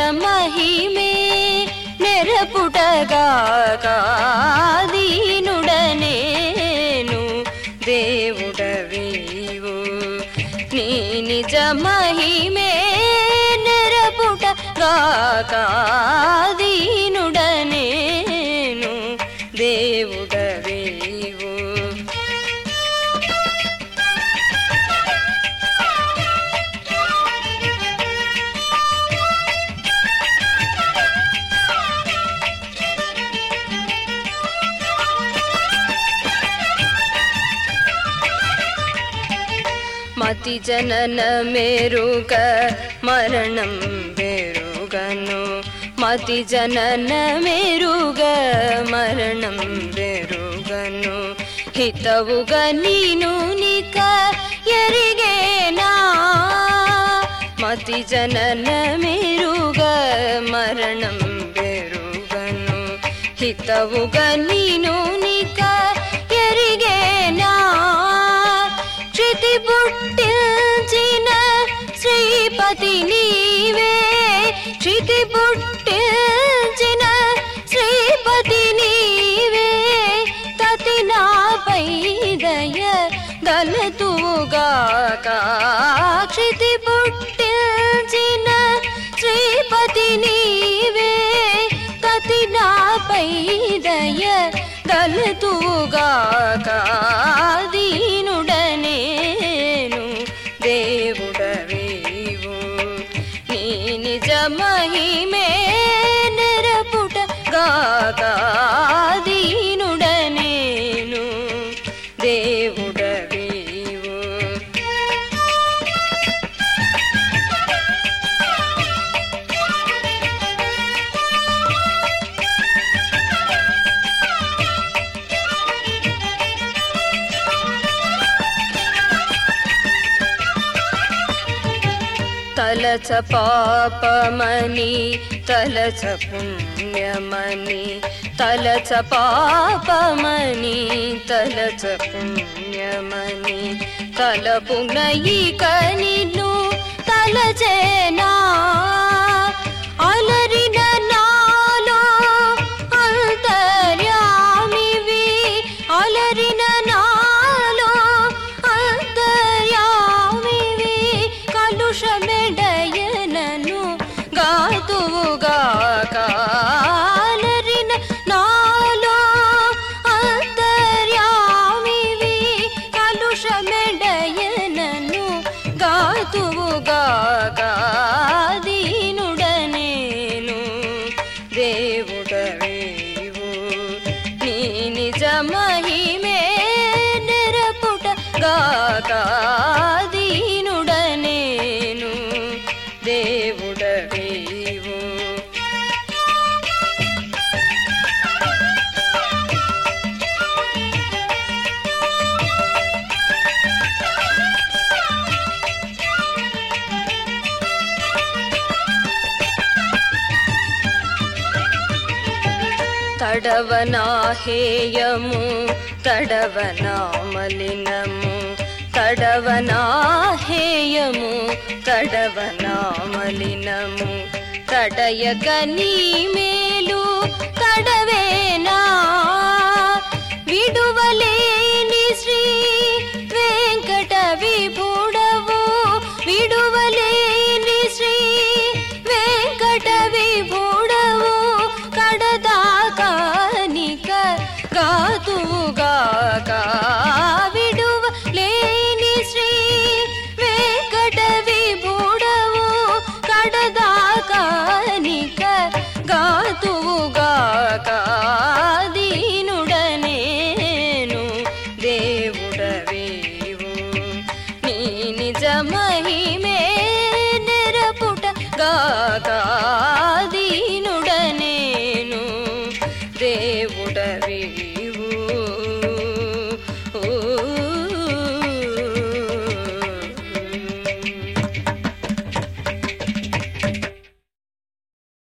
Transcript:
మహిమే నెరపుటగాక దీనుడనేను దేవుడవీవు నీ నిజ మహిమే నెరపుటగాక దీనుడనేను దేవుడవీవు మతి జనన మేరుగ మరణం బెరుగను మతి జనన మేరుగ మరణం బెరుగను హితవుగ నీను నిక ఎరిగేనా మతి జనన మేరుగ మరణం బెరుగను హితవుగ నీను నిక ఎరిగేనా పుట్టించిన శ్రీపతి నీవే క్షితి పుట్టించిన శ్రీపతి నీవే తతి నాపై దయ గలతుగాక క్షితి పుట్టించిన శ్రీపతి నీవే తతి నాపై దయ గలతుగాక దీనుడనేను దేవుడవీవు నీ నిజ మహిమే నెరపుటగాక దీనుడనేను దేవుడవీవు తలచ పాపమని తలచ పుణ్యమని తలచ పాపమని తలచ పుణ్యమని తలపున ఇక నిన్ను తలచేనా అలరిన నాలో అంతర్యామివి అలరిన నాలో అంతర్యామివి కలుషమెడయనను గాతువుగాక అలరిన నాలో అంతర్యామివి కలుషమెడయనను గాతువుగాక దీనుడనేను దేవుడవీవు నీ నిజ మహిమే నెరపుటగాక దీనుడనేను దేవుడవీవు తడవనా హేయము తడవనా మలినము తడవనా హేయము తడవనా మలినము తడయక నీ మేలు తడవేనా విడువలేని శ్రీ వెంకట విభుడవు విడువలేని శ్రీ వెంకట విభుడవు